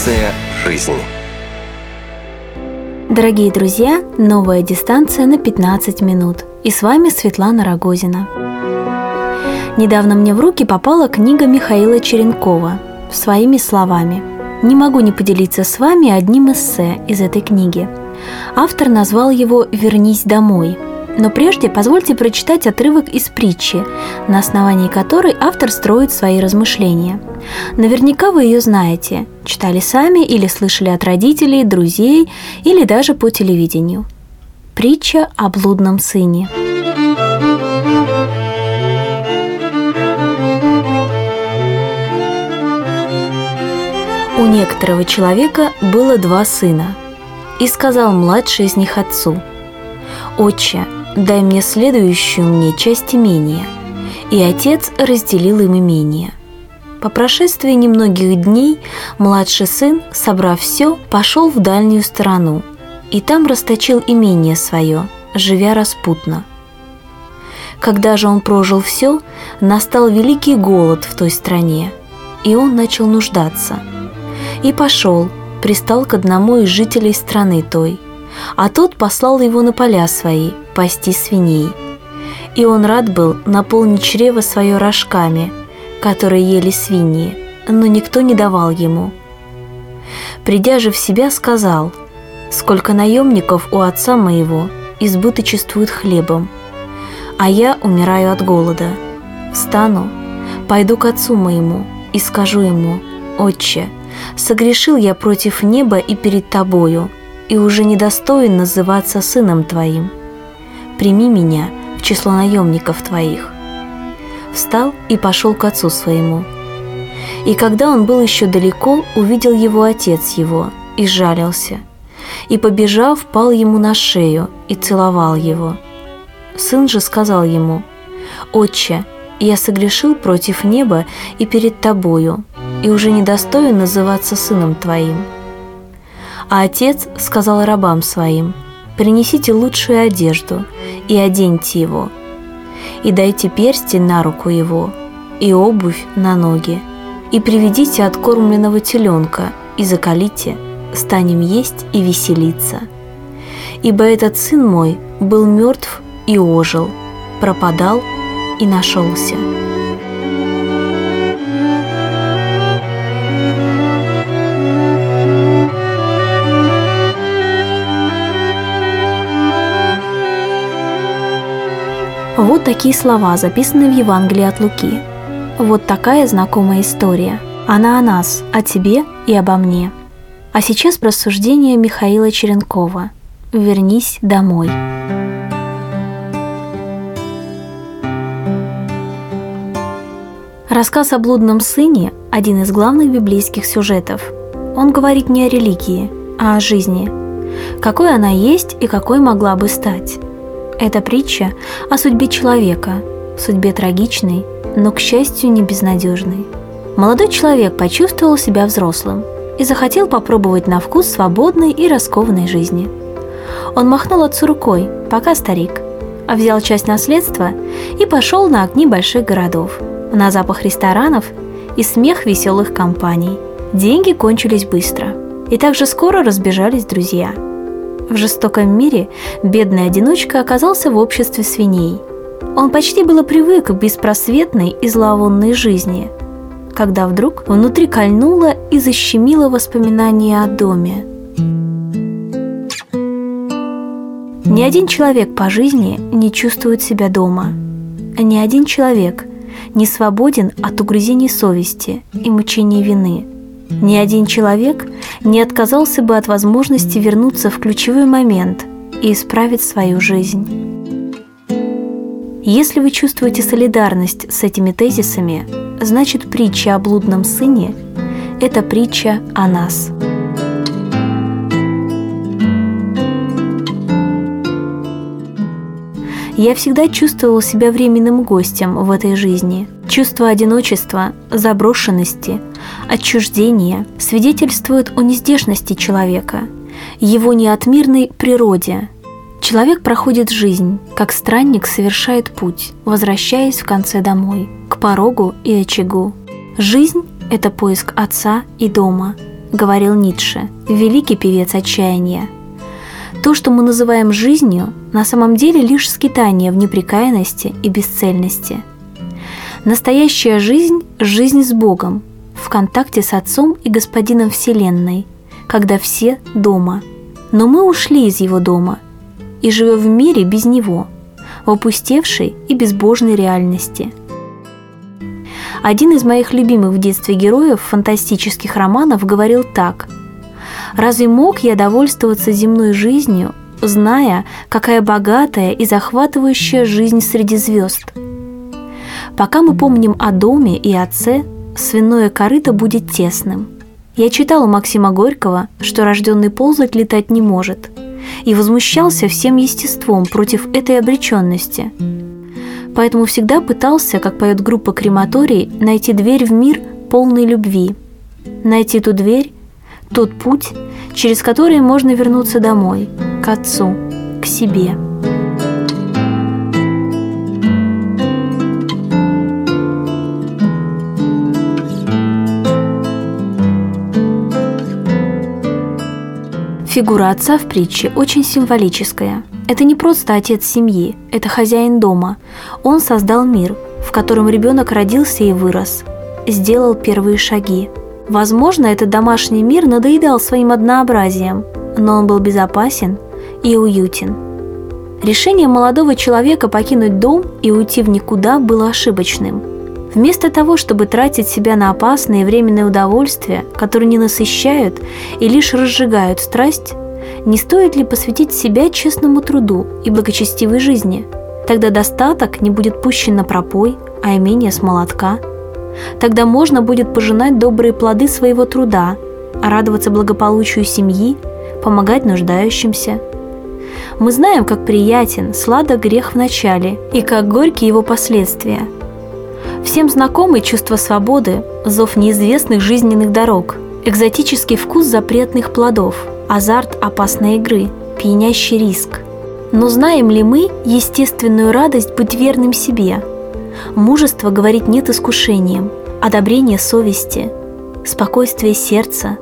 Дистанция жизни. Дорогие друзья, новая дистанция на 15 минут. И с вами Светлана Рогозина. Недавно мне в руки попала книга Михаила Черенкова «Своими словами». Не могу не поделиться с вами одним эссе из этой книги. Автор назвал его «Вернись домой». Но прежде позвольте прочитать отрывок из притчи, на основании которой автор строит свои размышления. Наверняка вы ее знаете, читали сами или слышали от родителей, друзей или даже по телевидению. Притча о блудном сыне. У некоторого человека было 2 сына, и сказал младший из них отцу: «Отче, дай мне следующую мне часть имения». И отец разделил им имение. По прошествии немногих дней младший сын, собрав все, пошел в дальнюю сторону, и там расточил имение свое, живя распутно. Когда же он прожил все, настал великий голод в той стране, и он начал нуждаться. И пошел, пристал к одному из жителей страны той, а тот послал его на поля свои пасти свиней. И он рад был наполнить чрево свое рожками, которые ели свиньи, но никто не давал ему. Придя же в себя, сказал: «Сколько наемников у отца моего избыточествуют хлебом, а я умираю от голода. Встану, пойду к отцу моему и скажу ему: Отче, согрешил я против неба и перед тобою, и уже недостоин называться сыном твоим. Прими меня в число наемников твоих». Встал и пошел к отцу своему. И когда он был еще далеко, увидел его отец его и сжалился, и, побежав, пал ему на шею и целовал его. Сын же сказал ему: «Отче, я согрешил против неба и перед тобою, и уже недостоин называться сыном твоим». А отец сказал рабам своим: «Принесите лучшую одежду и оденьте его, и дайте перстень на руку его, и обувь на ноги, и приведите откормленного теленка, и заколите, станем есть и веселиться. Ибо этот сын мой был мертв и ожил, пропадал и нашелся». Вот такие слова записаны в Евангелии от Луки. Вот такая знакомая история. Она о нас, о тебе и обо мне. А сейчас рассуждение Михаила Черенкова. «Вернись домой». Рассказ о блудном сыне – один из главных библейских сюжетов. Он говорит не о религии, а о жизни. Какой она есть и какой могла бы стать. Это притча о судьбе человека, судьбе трагичной, но, к счастью, не безнадежной. Молодой человек почувствовал себя взрослым и захотел попробовать на вкус свободной и раскованной жизни. Он махнул отцу рукой, пока старик, а взял часть наследства и пошел на огни больших городов, на запах ресторанов и смех веселых компаний. Деньги кончились быстро, и так же скоро разбежались друзья. В жестоком мире бедный одиночка оказался в обществе свиней. Он почти было привык к беспросветной и зловонной жизни, когда вдруг внутри кольнуло и защемило воспоминание о доме. Ни один человек по жизни не чувствует себя дома. Ни один человек не свободен от угрызений совести и мучений вины. Ни один человек не отказался бы от возможности вернуться в ключевой момент и исправить свою жизнь. Если вы чувствуете солидарность с этими тезисами, значит, притча о блудном сыне – это притча о нас. Я всегда чувствовал себя временным гостем в этой жизни. Чувство одиночества, заброшенности, отчуждения свидетельствует о нездешности человека, его неотмирной природе. Человек проходит жизнь, как странник совершает путь, возвращаясь в конце домой, к порогу и очагу. Жизнь – это поиск отца и дома, говорил Ницше, великий певец отчаяния. То, что мы называем жизнью, на самом деле лишь скитание в непрекаянности и бесцельности. Настоящая жизнь – жизнь с Богом, в контакте с Отцом и Господином Вселенной, когда все дома. Но мы ушли из Его дома и живем в мире без Него, в опустевшей и безбожной реальности. Один из моих любимых в детстве героев фантастических романов говорил так: «Разве мог я довольствоваться земной жизнью, зная, какая богатая и захватывающая жизнь среди звезд? Пока мы помним о доме и отце, свиное корыто будет тесным». Я читал у Максима Горького, что рожденный ползать летать не может, и возмущался всем естеством против этой обреченности. Поэтому всегда пытался, как поет группа «Крематорий», найти дверь в мир полной любви. Найти ту дверь, тот путь, через который можно вернуться домой, к Отцу, к себе. Фигура отца в притче очень символическая. Это не просто отец семьи, это хозяин дома. Он создал мир, в котором ребенок родился и вырос, сделал первые шаги. Возможно, этот домашний мир надоедал своим однообразием, но он был безопасен и уютен. Решение молодого человека покинуть дом и уйти в никуда было ошибочным. Вместо того, чтобы тратить себя на опасные временные удовольствия, которые не насыщают и лишь разжигают страсть, не стоит ли посвятить себя честному труду и благочестивой жизни? Тогда достаток не будет пущен на пропой, а имение с молотка. Тогда можно будет пожинать добрые плоды своего труда, радоваться благополучию семьи, помогать нуждающимся. Мы знаем, как приятен, сладок грех в начале и как горьки его последствия. Всем знакомы чувство свободы, зов неизвестных жизненных дорог, экзотический вкус запретных плодов, азарт опасной игры, пьянящий риск. Но знаем ли мы естественную радость быть верным себе? Мужество говорить «нет» искушениям, одобрение совести, спокойствие сердца.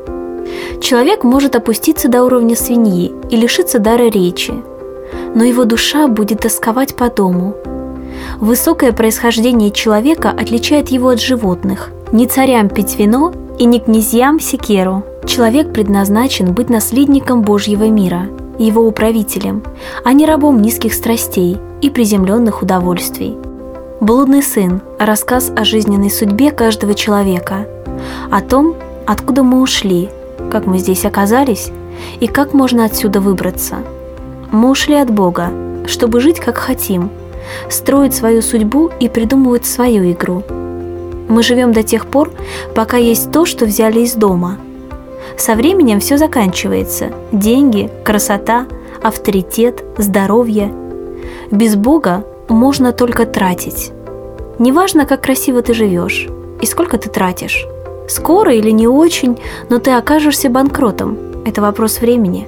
Человек может опуститься до уровня свиньи и лишиться дара речи, но его душа будет тосковать по дому. Высокое происхождение человека отличает его от животных. Не царям пить вино и не князьям секеру. Человек предназначен быть наследником Божьего мира, его управителем, а не рабом низких страстей и приземленных удовольствий. «Блудный сын» – рассказ о жизненной судьбе каждого человека, о том, откуда мы ушли, как мы здесь оказались и как можно отсюда выбраться. Мы ушли от Бога, чтобы жить как хотим, строить свою судьбу и придумывать свою игру. Мы живем до тех пор, пока есть то, что взяли из дома. Со временем все заканчивается – деньги, красота, авторитет, здоровье. Без Бога можно только тратить. Неважно, как красиво ты живешь и сколько ты тратишь. Скоро или не очень, но ты окажешься банкротом. Это вопрос времени.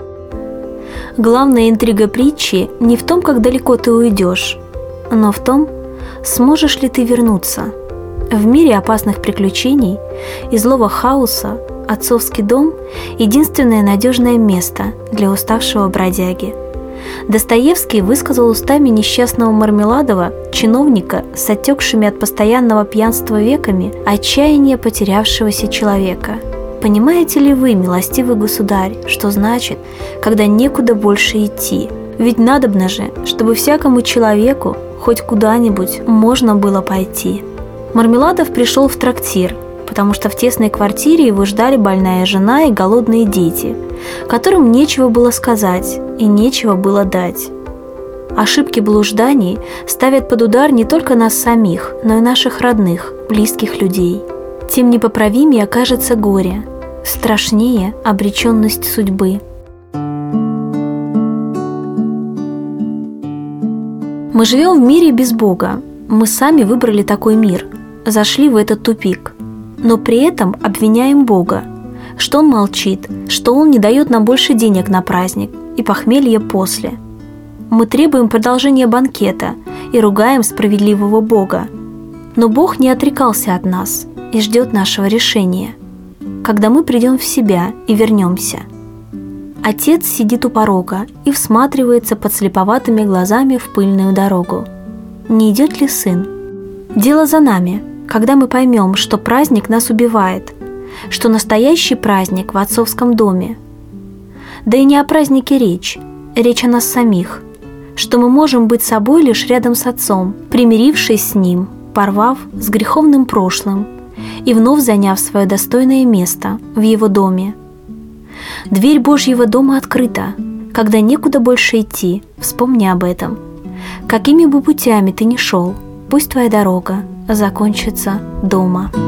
Главная интрига притчи не в том, как далеко ты уйдешь, но в том, сможешь ли ты вернуться. В мире опасных приключений и злого хаоса отцовский дом – единственное надежное место для уставшего бродяги. Достоевский высказал устами несчастного Мармеладова, чиновника с отекшими от постоянного пьянства веками, отчаяние потерявшегося человека. Понимаете ли вы, милостивый государь, что значит, когда некуда больше идти? Ведь надобно же, чтобы всякому человеку хоть куда-нибудь можно было пойти. Мармеладов пришел в трактир, потому что в тесной квартире его ждали больная жена и голодные дети, которым нечего было сказать и нечего было дать. Ошибки блужданий ставят под удар не только нас самих, но и наших родных, близких людей. Тем непоправимее окажется горе, страшнее обреченность судьбы. Мы живем в мире без Бога. Мы сами выбрали такой мир, зашли в этот тупик. Но при этом обвиняем Бога, что Он молчит, что Он не дает нам больше денег на праздник и похмелье после. Мы требуем продолжения банкета и ругаем справедливого Бога. Но Бог не отрекался от нас и ждет нашего решения. когда мы придем в себя и вернемся. Отец сидит у порога и всматривается подслеповатыми глазами в пыльную дорогу. Не идет ли сын? Дело за нами, когда мы поймем, что праздник нас убивает, что настоящий праздник в отцовском доме. Да и не о празднике речь о нас самих, что мы можем быть собой лишь рядом с Отцом, примирившись с Ним, порвав с греховным прошлым и вновь заняв свое достойное место в Его доме. Дверь Божьего дома открыта. Когда некуда больше идти, вспомни об этом. Какими бы путями ты ни шел, пусть твоя дорога закончится дома.